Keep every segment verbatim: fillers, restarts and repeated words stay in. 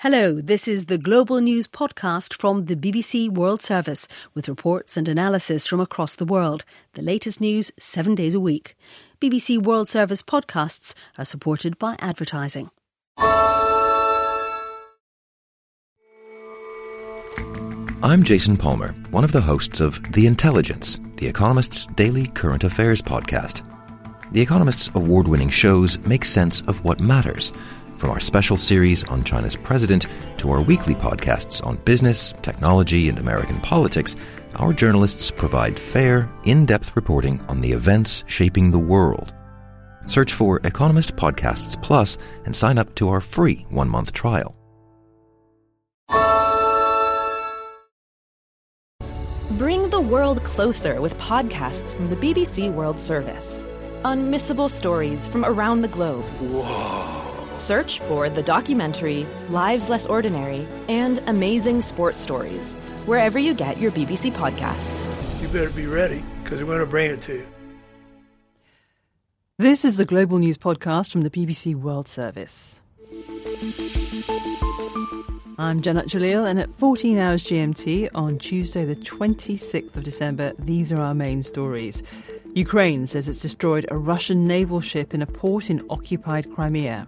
Hello, this is the Global News podcast from the B B C World Service with reports and analysis from across the world. The latest news seven days a week. B B C World Service podcasts are supported by advertising. I'm Jason Palmer, one of the hosts of The Intelligence, The Economist's daily current affairs podcast. The Economist's award-winning shows make sense of what matters, from our special series on China's president to our weekly podcasts on business, technology, and American politics. Our journalists provide fair, in-depth reporting on the events shaping the world. Search for Economist Podcasts Plus and sign up to our free one-month trial. Bring the world closer with podcasts from the B B C World Service. Unmissable stories from around the globe. Whoa. Search for the documentary Lives Less Ordinary and Amazing Sports Stories wherever you get your B B C podcasts. You better be ready, because we're going to bring it to you. This is the Global News podcast from the B B C World Service. I'm Janat Jalil, and at fourteen hours G M T on Tuesday the twenty-sixth of December, these are our main stories. Ukraine says it's destroyed a Russian naval ship in a port in occupied Crimea.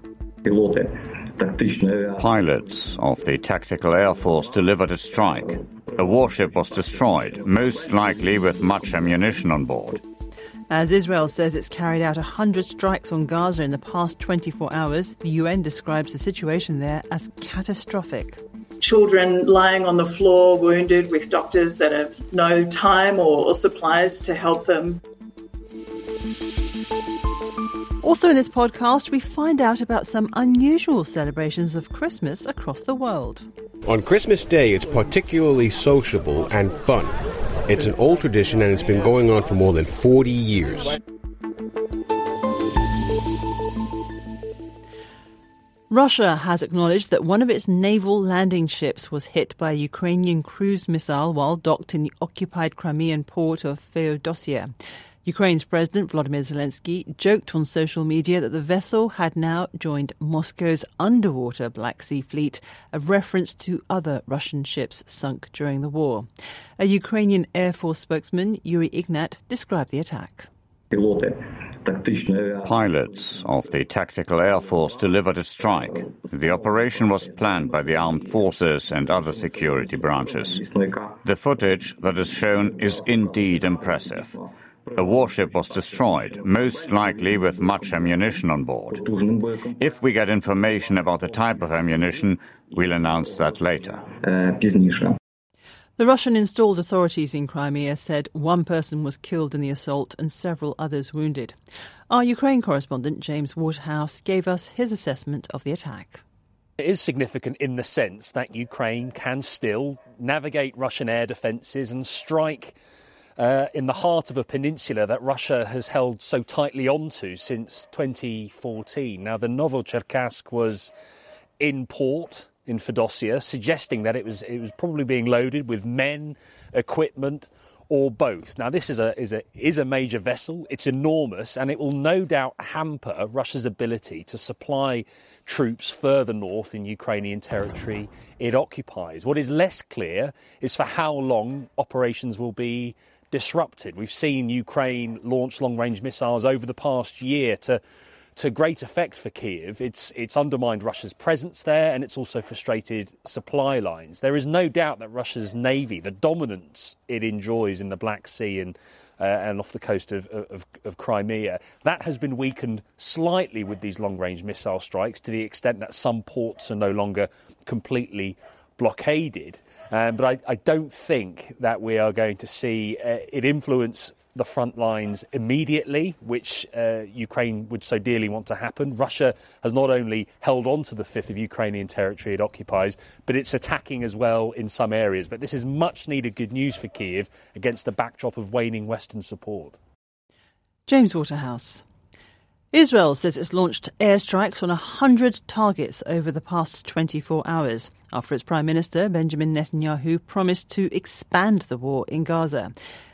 Pilots of the Tactical Air Force delivered a strike. A warship was destroyed, most likely with much ammunition on board. As Israel says it's carried out one hundred strikes on Gaza in the past twenty-four hours, the U N describes the situation there as catastrophic. Children lying on the floor, wounded, with doctors that have no time or, or supplies to help them. Also in this podcast, we find out about some unusual celebrations of Christmas across the world. On Christmas Day, it's particularly sociable and fun. It's an old tradition and it's been going on for more than forty years. Russia has acknowledged that one of its naval landing ships was hit by a Ukrainian cruise missile while docked in the occupied Crimean port of Feodosia. Ukraine's President Volodymyr Zelensky joked on social media that the vessel had now joined Moscow's underwater Black Sea Fleet, a reference to other Russian ships sunk during the war. A Ukrainian Air Force spokesman, Yuri Ignat, described the attack. Pilots of the Tactical Air Force delivered a strike. The operation was planned by the armed forces and other security branches. The footage that is shown is indeed impressive. A warship was destroyed, most likely with much ammunition on board. If we get information about the type of ammunition, we'll announce that later. The Russian-installed authorities in Crimea said one person was killed in the assault and several others wounded. Our Ukraine correspondent, James Waterhouse, gave us his assessment of the attack. It is significant in the sense that Ukraine can still navigate Russian air defences and strike Uh, in the heart of a peninsula that Russia has held so tightly onto since twenty fourteen. Now, the Novocherkassk was in port in Feodosia, suggesting that it was it was probably being loaded with men, equipment, or both. Now, this is a is a is a major vessel. It's enormous, and it will no doubt hamper Russia's ability to supply troops further north in Ukrainian territory it occupies. What is less clear is for how long operations will be disrupted. We've seen Ukraine launch long-range missiles over the past year to to great effect for Kyiv. It's it's undermined Russia's presence there, and it's also frustrated supply lines. There is no doubt that Russia's navy, the dominance it enjoys in the Black Sea and uh, and off the coast of, of of Crimea, that has been weakened slightly with these long-range missile strikes, to the extent that some ports are no longer completely blockaded. Um, but I, I don't think that we are going to see uh, it influence the front lines immediately, which uh, Ukraine would so dearly want to happen. Russia has not only held on to the fifth of Ukrainian territory it occupies, but it's attacking as well in some areas. But this is much needed good news for Kyiv against a backdrop of waning Western support. James Waterhouse. Israel says it's launched airstrikes on one hundred targets over the past twenty-four hours after its Prime Minister, Benjamin Netanyahu, promised to expand the war in Gaza.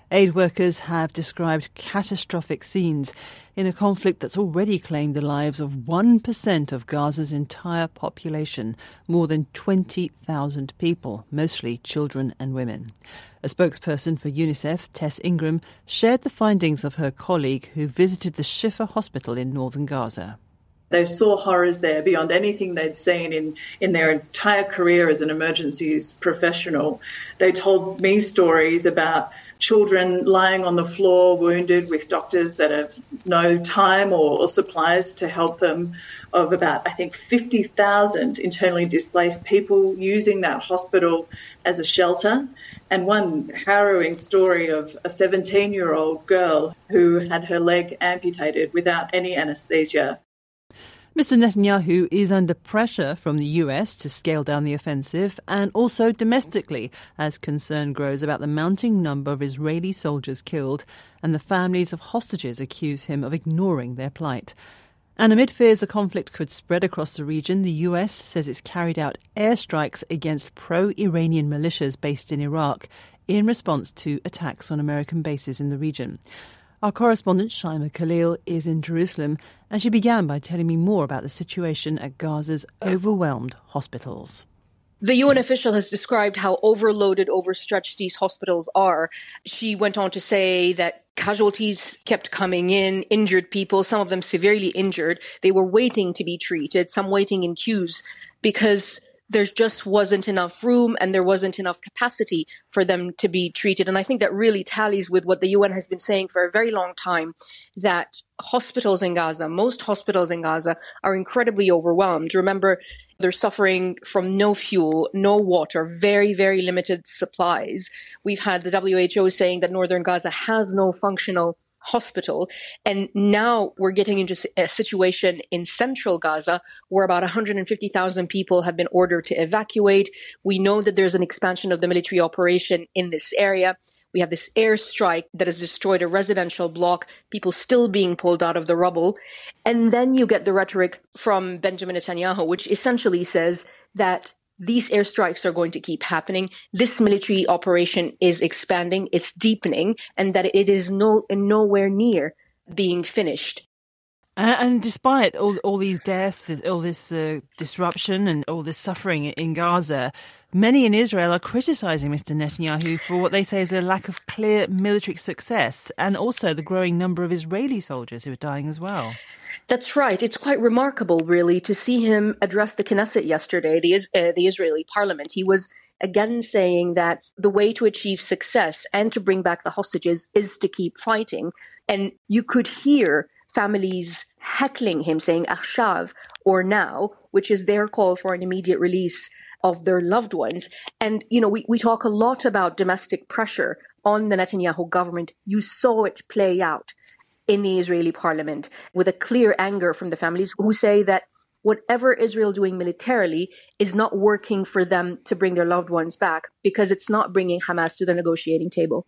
Aid workers have described catastrophic scenes in a conflict that's already claimed the lives of one percent of Gaza's entire population, more than twenty thousand people, mostly children and women. A spokesperson for UNICEF, Tess Ingram, shared the findings of her colleague who visited the Shifa hospital in northern Gaza. They saw horrors there beyond anything they'd seen in, in their entire career as an emergencies professional. They told me stories about children lying on the floor wounded with doctors that have no time or, or supplies to help them, of about, I think, fifty thousand internally displaced people using that hospital as a shelter. And one harrowing story of a seventeen-year-old girl who had her leg amputated without any anaesthesia. Mister Netanyahu is under pressure from the U S to scale down the offensive and also domestically as concern grows about the mounting number of Israeli soldiers killed and the families of hostages accuse him of ignoring their plight. And amid fears the conflict could spread across the region, the U S says it's carried out airstrikes against pro-Iranian militias based in Iraq in response to attacks on American bases in the region. Our correspondent, Shaima Khalil, is in Jerusalem, and she began by telling me more about the situation at Gaza's overwhelmed hospitals. The U N official has described how overloaded, overstretched these hospitals are. She went on to say that casualties kept coming in, injured people, some of them severely injured. They were waiting to be treated, some waiting in queues because there just wasn't enough room and there wasn't enough capacity for them to be treated. And I think that really tallies with what the U N has been saying for a very long time, that hospitals in Gaza, most hospitals in Gaza, are incredibly overwhelmed. Remember, they're suffering from no fuel, no water, very, very limited supplies. We've had the W H O saying that northern Gaza has no functional hospital. And now we're getting into a situation in central Gaza where about one hundred fifty thousand people have been ordered to evacuate. We know that there's an expansion of the military operation in this area. We have this airstrike that has destroyed a residential block, people still being pulled out of the rubble. And then you get the rhetoric from Benjamin Netanyahu, which essentially says that these airstrikes are going to keep happening. This military operation is expanding, it's deepening, and that it is no nowhere near being finished. And, and despite all all these deaths, all this uh, disruption and all this suffering in Gaza, many in Israel are criticising Mister Netanyahu for what they say is a lack of clear military success and also the growing number of Israeli soldiers who are dying as well. That's right. It's quite remarkable, really, to see him address the Knesset yesterday, the, uh, the Israeli parliament. He was again saying that the way to achieve success and to bring back the hostages is to keep fighting. And you could hear families heckling him, saying "Achshav" or "now," which is their call for an immediate release of their loved ones. And, you know, we, we talk a lot about domestic pressure on the Netanyahu government. You saw it play out in the Israeli parliament with a clear anger from the families who say that whatever Israel doing militarily is not working for them to bring their loved ones back because it's not bringing Hamas to the negotiating table.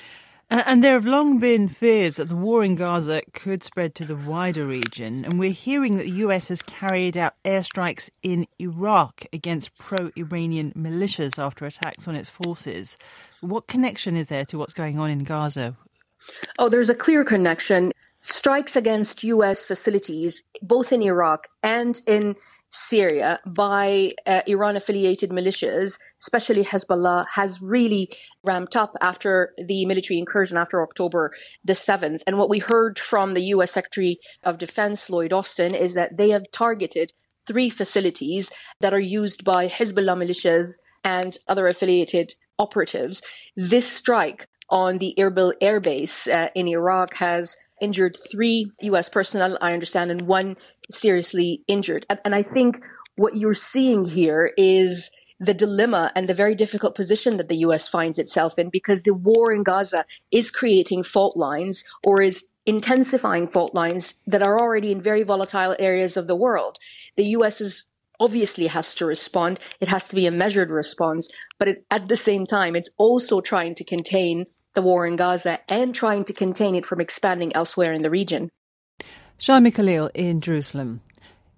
And there have long been fears that the war in Gaza could spread to the wider region. And we're hearing that the U S has carried out airstrikes in Iraq against pro-Iranian militias after attacks on its forces. What connection is there to what's going on in Gaza? Oh, there's a clear connection. Strikes against U S facilities, both in Iraq and in Syria, by uh, Iran-affiliated militias, especially Hezbollah, has really ramped up after the military incursion after October the seventh. And what we heard from the U S Secretary of Defense, Lloyd Austin, is that they have targeted three facilities that are used by Hezbollah militias and other affiliated operatives. This strike on the Erbil air base uh, in Iraq has injured three U S personnel, I understand, and one seriously injured. And, and I think what you're seeing here is the dilemma and the very difficult position that the U S finds itself in, because the war in Gaza is creating fault lines or is intensifying fault lines that are already in very volatile areas of the world. The U S is obviously has to respond. It has to be a measured response, but it, at the same time, it's also trying to contain the war in Gaza and trying to contain it from expanding elsewhere in the region. Shaima Khalil in Jerusalem.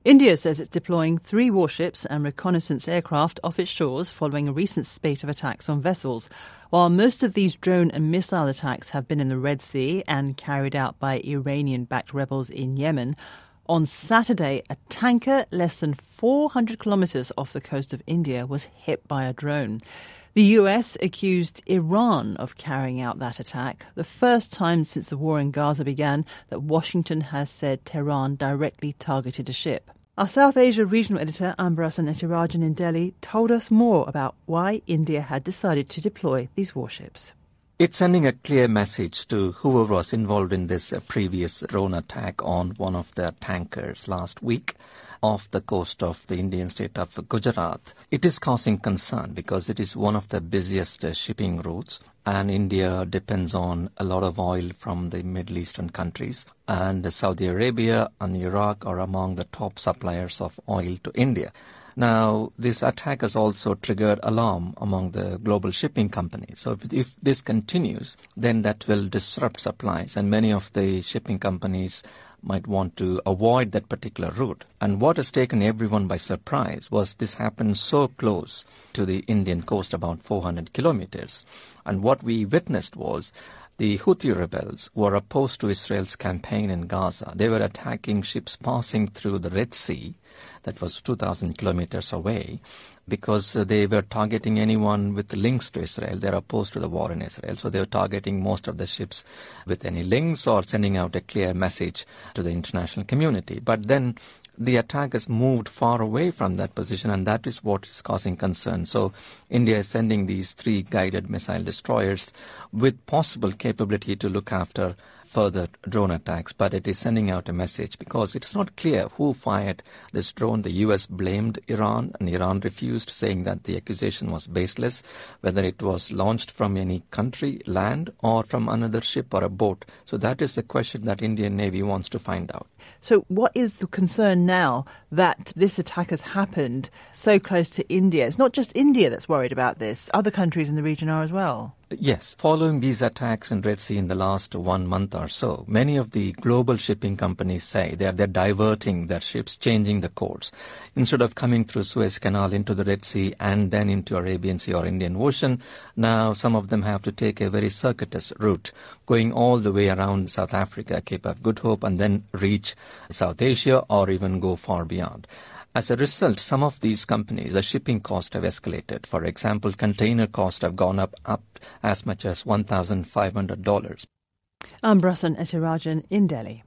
India says it's deploying three warships and reconnaissance aircraft off its shores following a recent spate of attacks on vessels. While most of these drone and missile attacks have been in the Red Sea and carried out by Iranian-backed rebels in Yemen, on Saturday, a tanker less than four hundred kilometres off the coast of India was hit by a drone. The U S accused Iran of carrying out that attack, the first time since the war in Gaza began that Washington has said Tehran directly targeted a ship. Our South Asia regional editor, Ambarasan Ethirajan in Delhi, told us more about why India had decided to deploy these warships. It's sending a clear message to whoever was involved in this uh, previous drone attack on one of their tankers last week off the coast of the Indian state of Gujarat. It is causing concern because it is one of the busiest uh, shipping routes, and India depends on a lot of oil from the Middle Eastern countries, and Saudi Arabia and Iraq are among the top suppliers of oil to India. Now, this attack has also triggered alarm among the global shipping companies. So if, if this continues, then that will disrupt supplies, and many of the shipping companies might want to avoid that particular route. And what has taken everyone by surprise was this happened so close to the Indian coast, about four hundred kilometers. And what we witnessed was the Houthi rebels were opposed to Israel's campaign in Gaza. They were attacking ships passing through the Red Sea, that was two thousand kilometers away, because uh, they were targeting anyone with links to Israel. They're opposed to the war in Israel. So they were targeting most of the ships with any links or sending out a clear message to the international community. But then the attack has moved far away from that position, and that is what is causing concern. So India is sending these three guided missile destroyers with possible capability to look after further drone attacks, but it is sending out a message because it's not clear who fired this drone. The U S blamed Iran, and Iran refused, saying that the accusation was baseless, whether it was launched from any country, land, or from another ship or a boat. So that is the question that Indian Navy wants to find out. So what is the concern now that this attack has happened so close to India? It's not just India that's worried about this. Other countries in the region are as well. Yes. Following these attacks in Red Sea in the last one month or so, many of the global shipping companies say they're, they're diverting their ships, changing the course. Instead of coming through Suez Canal into the Red Sea and then into Arabian Sea or Indian Ocean, now some of them have to take a very circuitous route, going all the way around South Africa, Cape of Good Hope, and then reach South Asia or even go far beyond. As a result, some of these companies, the shipping costs have escalated. For example, container costs have gone up, up as much as one thousand five hundred dollars. Ambarasan Ethirajan in Delhi.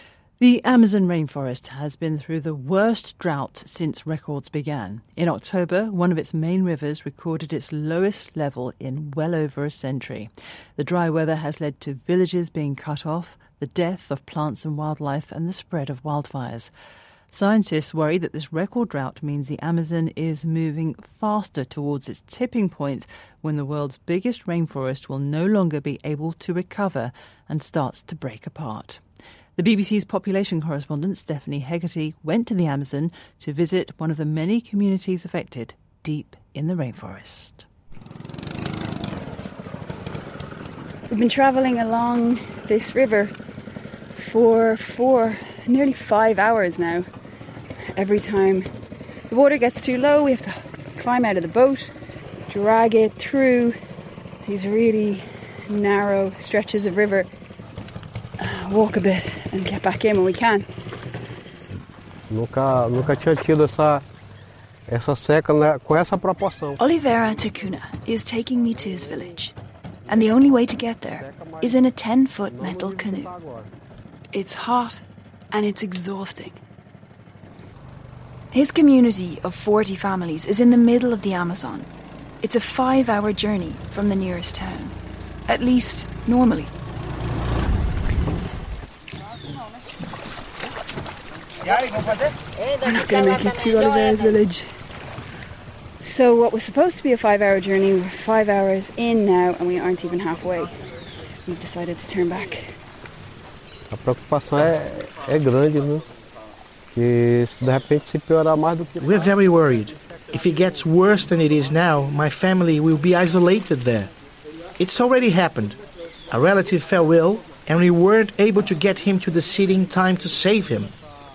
The Amazon rainforest has been through the worst drought since records began. In October, one of its main rivers recorded its lowest level in well over a century. The dry weather has led to villages being cut off, the death of plants and wildlife, and the spread of wildfires. Scientists worry that this record drought means the Amazon is moving faster towards its tipping point when the world's biggest rainforest will no longer be able to recover and starts to break apart. The B B C's population correspondent Stephanie Hegarty went to the Amazon to visit one of the many communities affected deep in the rainforest. We've been travelling along this river for four, nearly five hours now. Every time the water gets too low, we have to climb out of the boat, drag it through these really narrow stretches of river, uh, walk a bit and get back in when we can. Nunca, nunca tinha tido essa, essa seca com essa proporção. Oliveira Takuna is taking me to his village, and the only way to get there is in a ten-foot metal canoe. It's hot and it's exhausting. His community of forty families is in the middle of the Amazon. It's a five-hour journey from the nearest town. At least, normally. We're not going to make it to Oliveira's village. So what was supposed to be a five-hour journey, we're five hours in now and we aren't even halfway. We've decided to turn back. A preocupação é, é grande, né? Que se de repente se piorar mais do que... We're very worried. If it gets worse than it is now, my family will be isolated there. It's already happened. A relative fell ill and we weren't able to get him to the city in time to save him.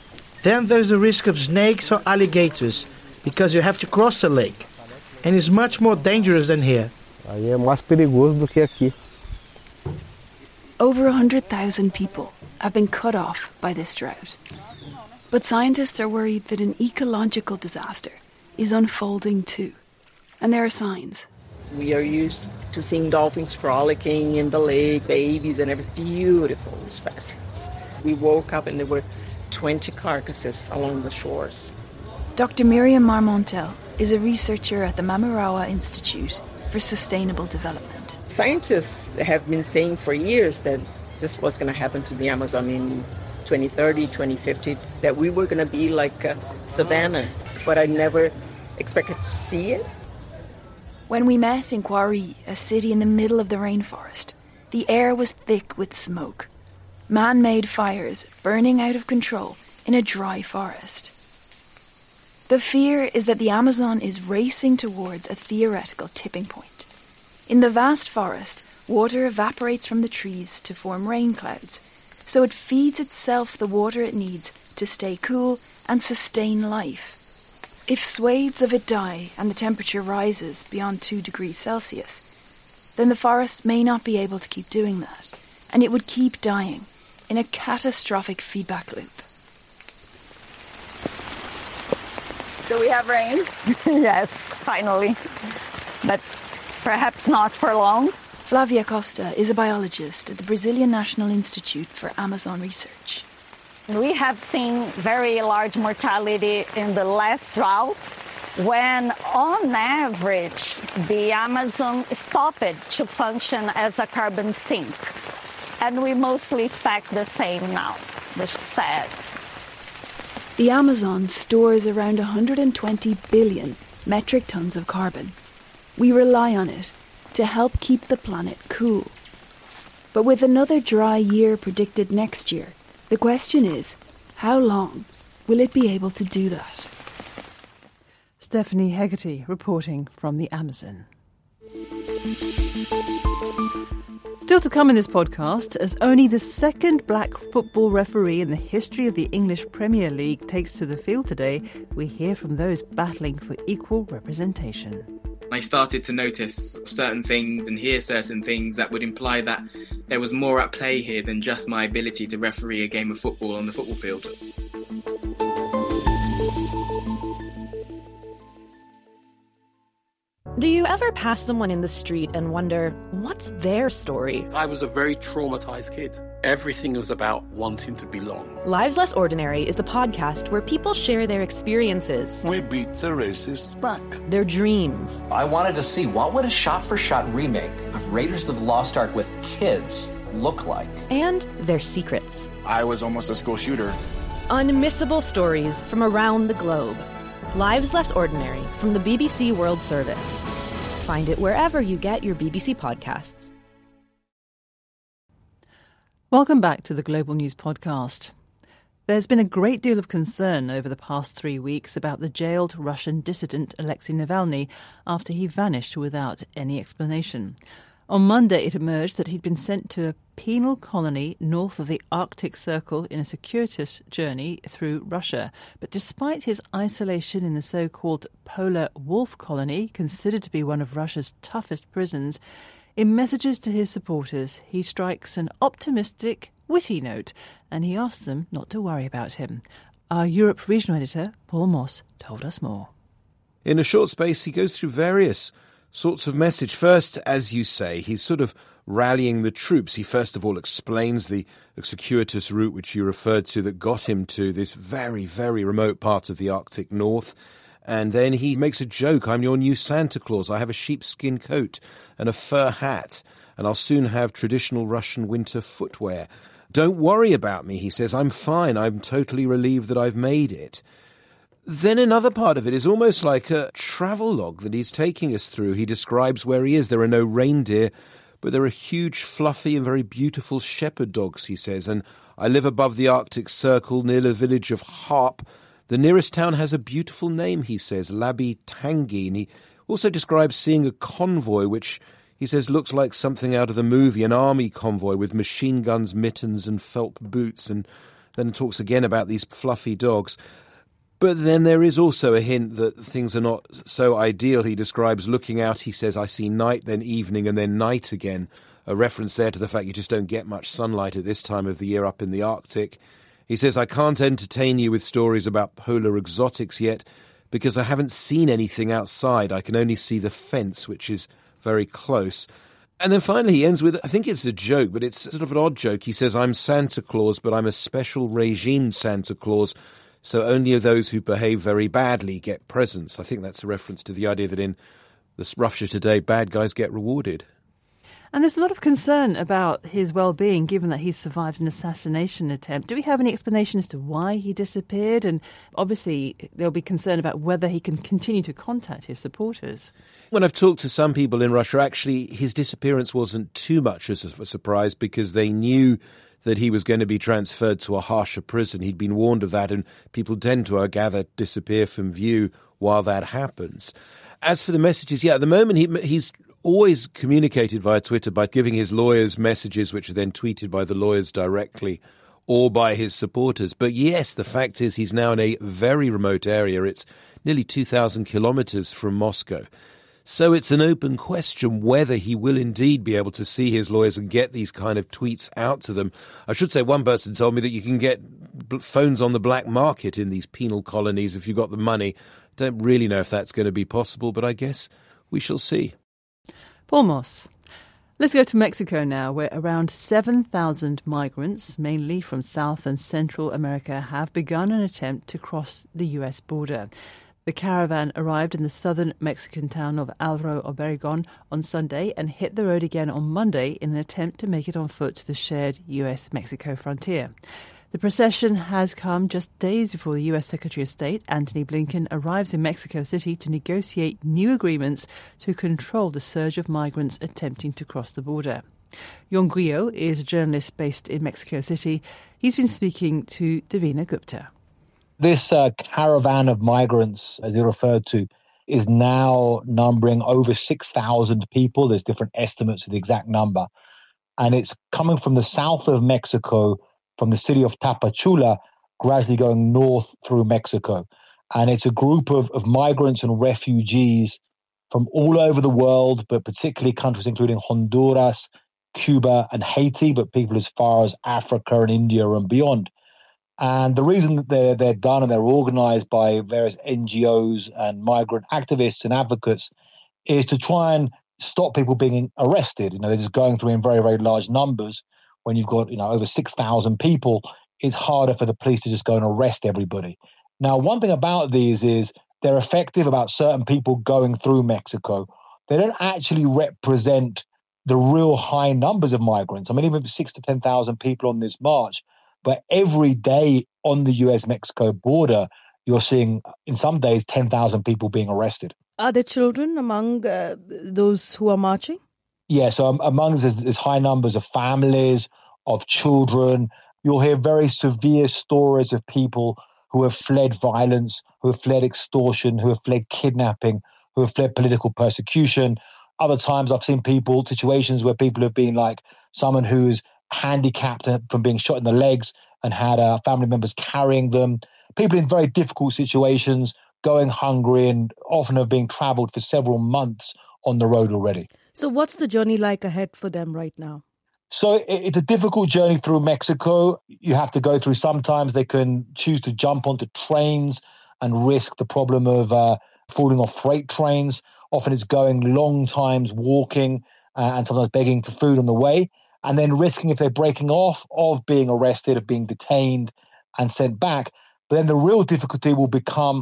Then there's the risk of snakes or alligators, because you have to cross the lake. And it's much more dangerous than here. Aí é mais perigoso do que aqui. Over one hundred thousand people have been cut off by this drought. But scientists are worried that an ecological disaster is unfolding too. And there are signs. We are used to seeing dolphins frolicking in the lake, babies and everything. Beautiful specimens. We woke up and there were twenty carcasses along the shores. Doctor Miriam Marmontel is a researcher at the Mamarawa Institute for Sustainable Development. Scientists have been saying for years that this was going to happen to the Amazon in twenty thirty, twenty fifty, that we were going to be like a savanna, but I never expected to see it. When we met in Quarry, a city in the middle of the rainforest, the air was thick with smoke. Man-made fires burning out of control in a dry forest. The fear is that the Amazon is racing towards a theoretical tipping point. In the vast forest, water evaporates from the trees to form rain clouds, so it feeds itself the water it needs to stay cool and sustain life. If swathes of it die and the temperature rises beyond two degrees Celsius, then the forest may not be able to keep doing that, and it would keep dying in a catastrophic feedback loop. So we have rain? Yes, finally. But perhaps not for long. Flavia Costa is a biologist at the Brazilian National Institute for Amazon Research. We have seen very large mortality in the last drought when, on average, the Amazon stopped to function as a carbon sink. And we mostly expect the same now. This is sad. The Amazon stores around one hundred twenty billion metric tons of carbon. We rely on it to help keep the planet cool. But with another dry year predicted next year, the question is, how long will it be able to do that? Stephanie Hegarty reporting from the Amazon. Still to come in this podcast, as only the second black football referee in the history of the English Premier League takes to the field today, we hear from those battling for equal representation. I started to notice certain things and hear certain things that would imply that there was more at play here than just my ability to referee a game of football on the football field. Do you ever pass someone in the street and wonder, what's their story? I was a very traumatized kid. Everything was about wanting to belong. Lives Less Ordinary is the podcast where people share their experiences. We beat the racists back. Their dreams. I wanted to see what would a shot-for-shot remake of Raiders of the Lost Ark with kids look like. And their secrets. I was almost a school shooter. Unmissable stories from around the globe. Lives Less Ordinary from the B B C World Service. Find it wherever you get your B B C podcasts. Welcome back to the Global News Podcast. There's been a great deal of concern over the past three weeks about the jailed Russian dissident Alexei Navalny after he vanished without any explanation. On Monday, it emerged that he'd been sent to a penal colony north of the Arctic Circle in a circuitous journey through Russia. But despite his isolation in the so-called Polar Wolf Colony, considered to be one of Russia's toughest prisons, in messages to his supporters, he strikes an optimistic, witty note, and he asks them not to worry about him. Our Europe regional editor, Paul Moss, told us more. In a short space, he goes through various sorts of message. First, as you say, he's sort of rallying the troops. He first of all explains the circuitous route which you referred to that got him to this very, very remote part of the Arctic North. And then he makes a joke. I'm your new Santa Claus. I have a sheepskin coat and a fur hat, and I'll soon have traditional Russian winter footwear. Don't worry about me, he says. I'm fine. I'm totally relieved that I've made it. Then another part of it is almost like a travel log that he's taking us through. He describes where he is. There are no reindeer, but there are huge, fluffy and very beautiful shepherd dogs, he says. And I live above the Arctic Circle near the village of Harp. The nearest town has a beautiful name, he says, Labi Tangi. And he also describes seeing a convoy, which he says looks like something out of the movie, an army convoy with machine guns, mittens and felt boots. And then talks again about these fluffy dogs. But then there is also a hint that things are not so ideal. He describes looking out, he says, I see night, then evening, and then night again. A reference there to the fact you just don't get much sunlight at this time of the year up in the Arctic. He says, I can't entertain you with stories about polar exotics yet because I haven't seen anything outside. I can only see the fence, which is very close. And then finally he ends with, I think it's a joke, but it's sort of an odd joke. He says, I'm Santa Claus, but I'm a special regime Santa Claus. So only those who behave very badly get presents. I think that's a reference to the idea that in this Russia Today, bad guys get rewarded. And there's a lot of concern about his well-being, given that he's survived an assassination attempt. Do we have any explanation as to why he disappeared? And obviously there'll be concern about whether he can continue to contact his supporters. When I've talked to some people in Russia, actually his disappearance wasn't too much of a surprise because they knew that he was going to be transferred to a harsher prison. He'd been warned of that, and people tend to, I gather, disappear from view while that happens. As for the messages, yeah, at the moment he, he's always communicated via Twitter by giving his lawyers messages, which are then tweeted by the lawyers directly or by his supporters. But yes, the fact is he's now in a very remote area. It's nearly two thousand kilometers from Moscow. So it's an open question whether he will indeed be able to see his lawyers and get these kind of tweets out to them. I should say one person told me that you can get phones on the black market in these penal colonies if you've got the money. Don't really know if that's going to be possible, but I guess we shall see. Paul Moss. Let's go to Mexico now, where around seven thousand migrants, mainly from South and Central America, have begun an attempt to cross the U S border. The caravan arrived in the southern Mexican town of Álvaro Obregón on Sunday and hit the road again on Monday in an attempt to make it on foot to the shared U S Mexico frontier. The procession has come just days before the U S Secretary of State, Antony Blinken, arrives in Mexico City to negotiate new agreements to control the surge of migrants attempting to cross the border. Yon Guio is a journalist based in Mexico City. He's been speaking to Davina Gupta. This uh, caravan of migrants, as you referred to, is now numbering over six thousand people. There's different estimates of the exact number. And it's coming from the south of Mexico, from the city of Tapachula, gradually going north through Mexico. And it's a group of, of migrants and refugees from all over the world, but particularly countries including Honduras, Cuba, and Haiti, but people as far as Africa and India and beyond. And the reason that they're, they're done and they're organized by various N G Os and migrant activists and advocates is to try and stop people being arrested. You know, they're just going through in very, very large numbers. When you've got, you know, over six thousand people, it's harder for the police to just go and arrest everybody. Now, one thing about these is they're effective about certain people going through Mexico. They don't actually represent the real high numbers of migrants. I mean, even if it's six to ten thousand people on this march, but every day on the U S Mexico border, you're seeing, in some days, ten thousand people being arrested. Are there children among uh, those who are marching? Yeah, so um, among us, there's, there's high numbers of families, of children. You'll hear very severe stories of people who have fled violence, who have fled extortion, who have fled kidnapping, who have fled political persecution. Other times I've seen people, situations where people have been like someone who's handicapped from being shot in the legs and had uh, family members carrying them. People in very difficult situations, going hungry and often have been traveled for several months on the road already. So what's the journey like ahead for them right now? So it's a difficult journey through Mexico. You have to go through, sometimes they can choose to jump onto trains and risk the problem of uh, falling off freight trains. Often it's going long times walking uh, and sometimes begging for food on the way, and then risking, if they're breaking off, of being arrested, of being detained and sent back. But then the real difficulty will become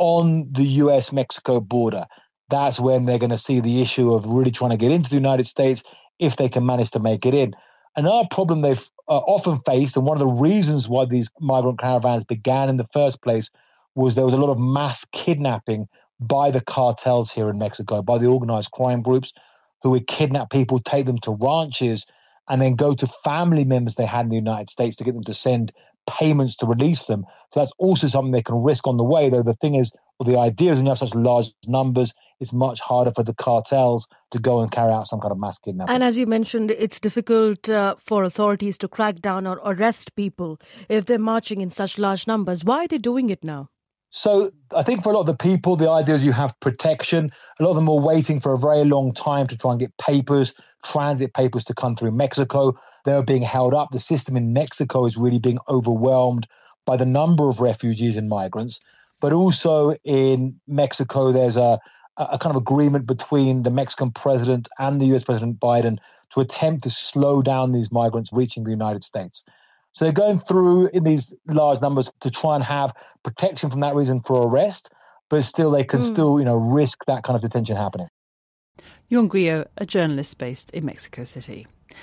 on the U S Mexico border. That's when they're going to see the issue of really trying to get into the United States if they can manage to make it in. Another problem they've uh, often faced, and one of the reasons why these migrant caravans began in the first place, was there was a lot of mass kidnapping by the cartels here in Mexico, by the organized crime groups who would kidnap people, take them to ranches, and then go to family members they had in the United States to get them to send payments to release them. So that's also something they can risk on the way, though the thing is, Well, the idea is when you have such large numbers, it's much harder for the cartels to go and carry out some kind of mass kidnapping. And as you mentioned, it's difficult uh, for authorities to crack down or arrest people if they're marching in such large numbers. Why are they doing it now? So I think for a lot of the people, the idea is you have protection. A lot of them are waiting for a very long time to try and get papers, transit papers to come through Mexico. They're being held up. The system in Mexico is really being overwhelmed by the number of refugees and migrants. But also in Mexico, there's a, a kind of agreement between the Mexican president and the U S President Biden to attempt to slow down these migrants reaching the United States. So they're going through in these large numbers to try and have protection from that reason for arrest, but still they can mm. still, you know, risk that kind of detention happening. Yon Guillo, a journalist based in Mexico City.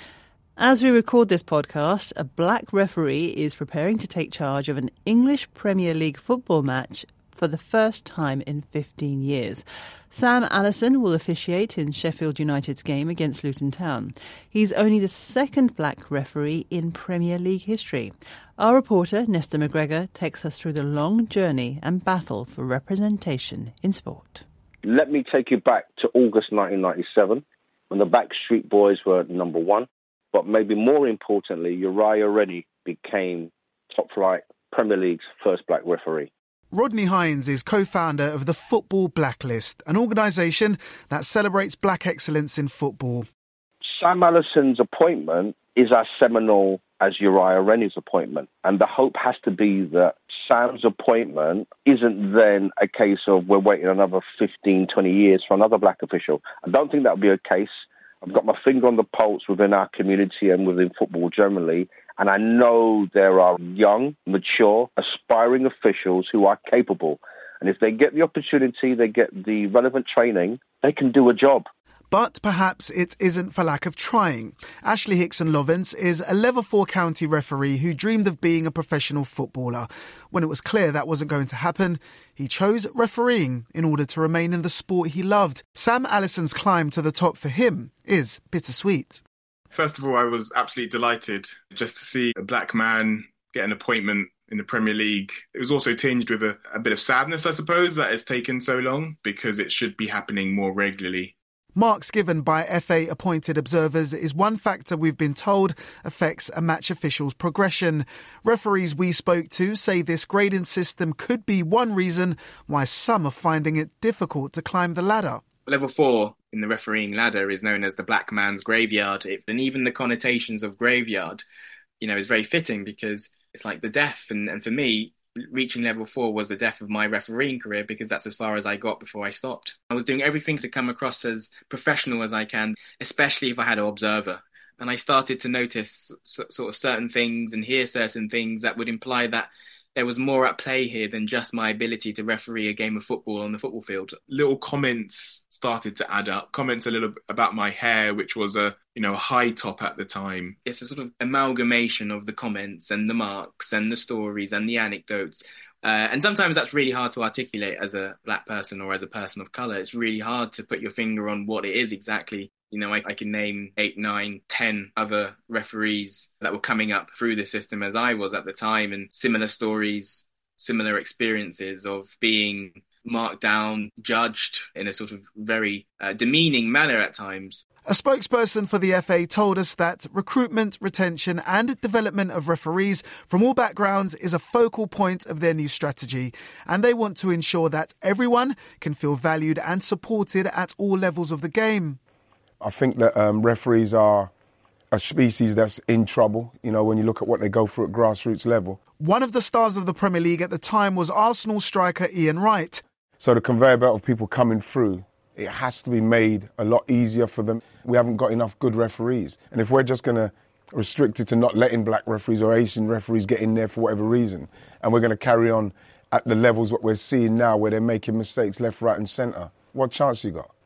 As we record this podcast, a black referee is preparing to take charge of an English Premier League football match for the first time in fifteen years. Sam Allison will officiate in Sheffield United's game against Luton Town. He's only the second black referee in Premier League history. Our reporter, Nesta McGregor, takes us through the long journey and battle for representation in sport. Let me take you back to August nineteen ninety-seven, when the Backstreet Boys were number one. But maybe more importantly, Uriah Rennie became top flight Premier League's first black referee. Rodney Hines is co-founder of the Football Blacklist, an organisation that celebrates black excellence in football. Sam Allison's appointment is as seminal as Uriah Rennie's appointment. And the hope has to be that Sam's appointment isn't then a case of we're waiting another fifteen, twenty years for another black official. I don't think that would be a case. I've got my finger on the pulse within our community and within football generally, and I know there are young, mature, aspiring officials who are capable. And if they get the opportunity, they get the relevant training, they can do a job. But perhaps it isn't for lack of trying. Ashley Hickson Lovins is a Level four county referee who dreamed of being a professional footballer. When it was clear that wasn't going to happen, he chose refereeing in order to remain in the sport he loved. Sam Allison's climb to the top for him is bittersweet. First of all, I was absolutely delighted just to see a black man get an appointment in the Premier League. It was also tinged with a, a bit of sadness, I suppose, that it's taken so long, because it should be happening more regularly. Marks given by F A-appointed observers is one factor we've been told affects a match official's progression. Referees we spoke to say this grading system could be one reason why some are finding it difficult to climb the ladder. Level four in the refereeing ladder is known as the black man's graveyard. It, and even the connotations of graveyard, you know, is very fitting because it's like the death. And, and for me, reaching level four was the death of my refereeing career because that's as far as I got before I stopped. I was doing everything to come across as professional as I can, especially if I had an observer. And I started to notice so, sort of certain things and hear certain things that would imply that there was more at play here than just my ability to referee a game of football on the football field. Little comments started to add up. Comments a little about my hair, which was a you know a high top at the time. It's a sort of amalgamation of the comments and the marks and the stories and the anecdotes. Uh, and sometimes that's really hard to articulate as a black person or as a person of colour. It's really hard to put your finger on what it is exactly. You know, I, I can name eight, nine, ten other referees that were coming up through the system as I was at the time, and similar stories, similar experiences of being marked down, judged in a sort of very uh, demeaning manner at times. A spokesperson for the F A told us that recruitment, retention and development of referees from all backgrounds is a focal point of their new strategy, and they want to ensure that everyone can feel valued and supported at all levels of the game. I think that um, referees are a species that's in trouble, you know, when you look at what they go through at grassroots level. One of the stars of the Premier League at the time was Arsenal striker Ian Wright. So the conveyor belt of people coming through, it has to be made a lot easier for them. We haven't got enough good referees. And if we're just going to restrict it to not letting black referees or Asian referees get in there for whatever reason, and we're going to carry on at the levels what we're seeing now where they're making mistakes left, right and centre, what chance you got?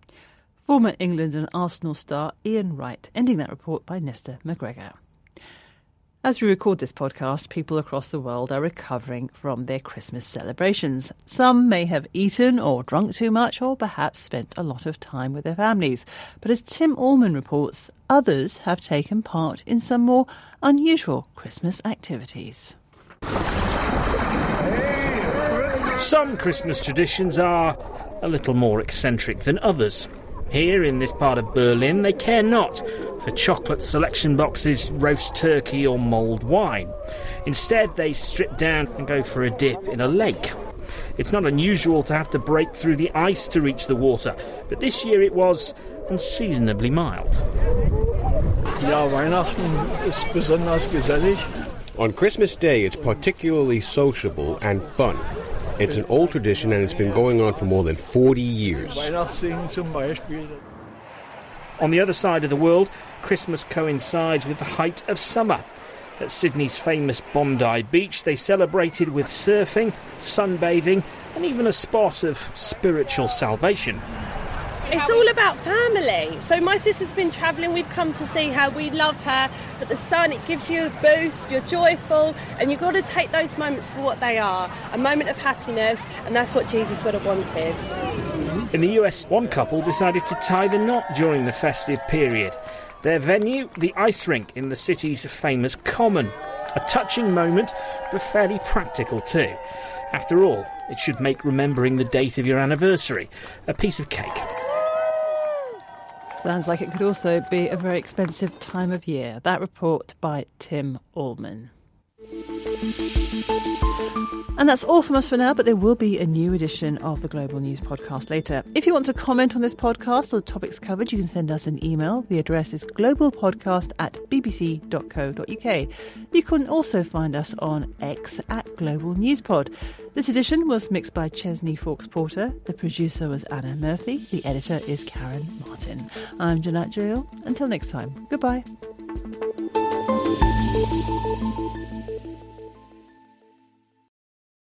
Former England and Arsenal star Ian Wright, ending that report by Nesta McGregor. As we record this podcast, people across the world are recovering from their Christmas celebrations. Some may have eaten or drunk too much, or perhaps spent a lot of time with their families. But as Tim Allman reports, others have taken part in some more unusual Christmas activities. Some Christmas traditions are a little more eccentric than others. Here in this part of Berlin, they care not for chocolate selection boxes, roast turkey or mulled wine. Instead, they strip down and go for a dip in a lake. It's not unusual to have to break through the ice to reach the water, but this year it was unseasonably mild. Ja, Weihnachten ist besonders gesellig. On Christmas Day, it's particularly sociable and fun. It's an old tradition and it's been going on for more than forty years. Weihnachtssingen zum Beispiel. On the other side of the world, Christmas coincides with the height of summer. At Sydney's famous Bondi Beach, they celebrated with surfing, sunbathing, and even a spot of spiritual salvation. It's all about family. So my sister's been travelling, we've come to see her, we love her, but the sun, it gives you a boost, you're joyful, and you've got to take those moments for what they are, a moment of happiness, and that's what Jesus would have wanted. In the U S, one couple decided to tie the knot during the festive period. Their venue, the ice rink in the city's famous Common. A touching moment, but fairly practical too. After all, it should make remembering the date of your anniversary a piece of cake. Sounds like it could also be a very expensive time of year. That report by Tim Allman. And that's all from us for now, but there will be a new edition of the Global News podcast later. If you want to comment on this podcast or the topics covered, you can send us an email. The address is globalpodcast at bbc dot co dot uk. You can also find us on X at Global News Pod. This edition was mixed by Chesney Fawkes-Porter. The producer was Anna Murphy. The editor is Karen Martin. I'm Jeanette Jewell. Until next time, goodbye.